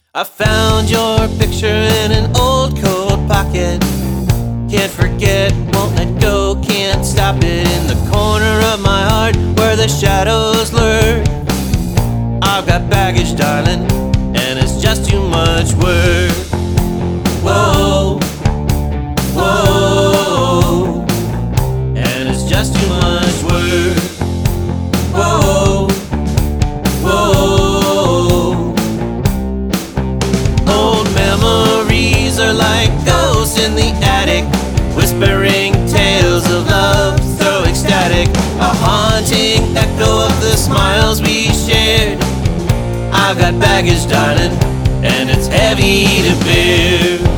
I found your picture in an old coat pocket. Can't forget, won't let go, can't stop it. In the corner of my heart where the shadows lurk, I've got baggage, darling, and it's just too much work. Whoa, whoa, and it's just too much work. Whoa, whoa. Old memories are like ghosts in the attic, whispering tales of love, so ecstatic. A haunting echo of the smiles we shared. I've got baggage, darling, and it's heavy to bear.